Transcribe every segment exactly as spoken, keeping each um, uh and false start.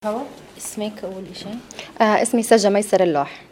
favor. اسمك أول شيء؟ آه اسمي سجة ميسر اللوح.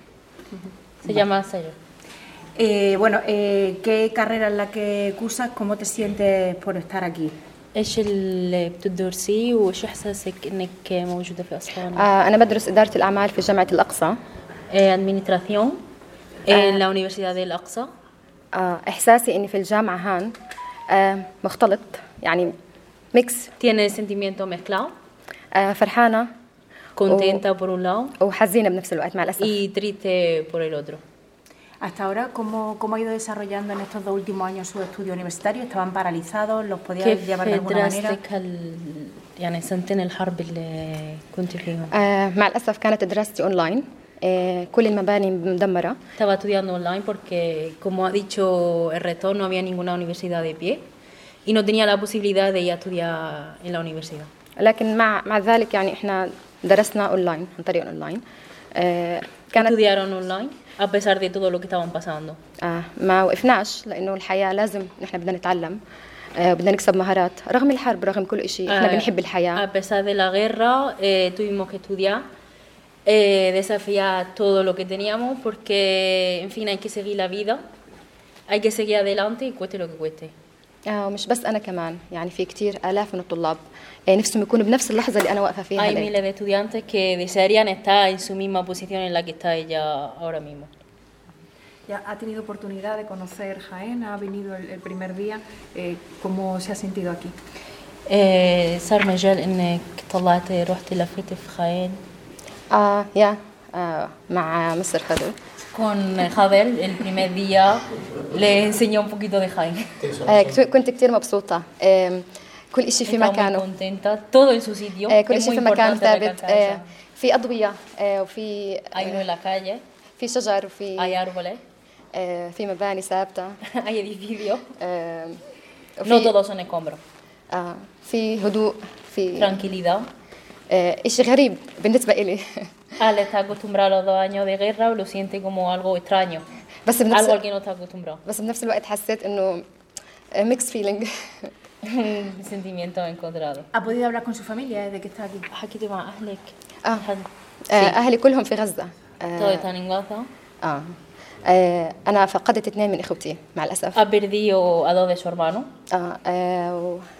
Se llama Sayo. Eh, bueno, eh, ¿qué carrera es la que cursas? ¿Cómo te sientes por estar aquí? إيش اللي بتدرسيه وإيش إحساسك إنك موجودة في أسوان؟ آه أنا بدرس إدارة الأعمال في جامعة الأقصى. Eh, Administración en la Universidad del Aqsa. آه إحساسي إني في الجامعة هان آه مختلط، يعني ميكس. Tiene sentimiento mezclado. آه فرحانة Contenta por un lado وحزينة بنفس الوقت مع الأسف. y triste por el otro. Hasta ahora, ¿cómo, cómo ha ido desarrollando en estos dos últimos años su estudio universitario? ¿Estaban paralizados? ¿Los podía كيف llevar de alguna manera? دراستك هال يعني سنتين الحرب اللي كنت فيهم؟ آه مع الأسف كانت دراستي أونلاين. آه كل المباني مدمرة. Estaba estudiando online porque, como ha dicho el rector, no había ninguna universidad de pie y no tenía la posibilidad de ir a estudiar en la universidad. لكن مع مع ذلك يعني إحنا درسنا أونلاين عن طريق أونلاين. آه كانت Estudiaron online a pesar de todo lo que estaban pasando. آه ما وقفناش لأنه الحياة لازم نحن بدنا نتعلم. آه بدنا نكسب مهارات رغم الحرب رغم كل شيء. إحنا Ah, بنحب الحياة. A pesar de la guerra, eh, tuvimos que estudiar, eh, desafiar todo lo que teníamos porque, en fin, hay que seguir la vida, hay que seguir adelante y cueste lo que cueste. آه ومش بس أنا كمان، يعني في كتير آلاف من الطلاب آه نفسهم يكونوا بنفس اللحظة اللي أنا واقفة فيها Hay هلأ. miles de estudiantes que desearían estar en su misma posición en la que está ella ahora mismo. Ya ha tenido oportunidad de conocer Jaén, ha venido el, el primer día. Eh, ¿Cómo se ha sentido aquí? Eh, صار مجال إنك طلعتي رحتي لفيتي في خاين آه يا آه مع مستر خضر. con Jadel el primer día le enseñó un poquito de Jaén. آه كت- كنت كتير مبسوطة. آه كل إشي في Estaba muy مكانه. contenta, todo en su sitio. آه كل Es إشي muy في مكان importante ثابت. recalcar آه eso. في أضوية آه وفي Hay uno en la calle, في شجر hay وفي árboles, آه في مباني ثابتة. hay edificios. آه No وفي todos son escombros. آه في هدوء في Tranquilidad. آه إشي غريب بالنسبة إلي. Al estar acostumbrado a los dos años de guerra, lo siente como algo extraño, بس algo al بنفس que no está acostumbrado. بس بنفس الوقت حسيت إنه ميكس فيلينج. Un sentimiento encontrado. ¿Ha podido hablar con su familia desde que está aquí? حكيتي مع أهلك؟ آه. حد- آه أهلي كلهم في غزة. Todos آه están en Gaza. آه آه أنا فقدت اثنين من إخوتي مع الأسف. Ha perdido a dos de su hermano. آه آه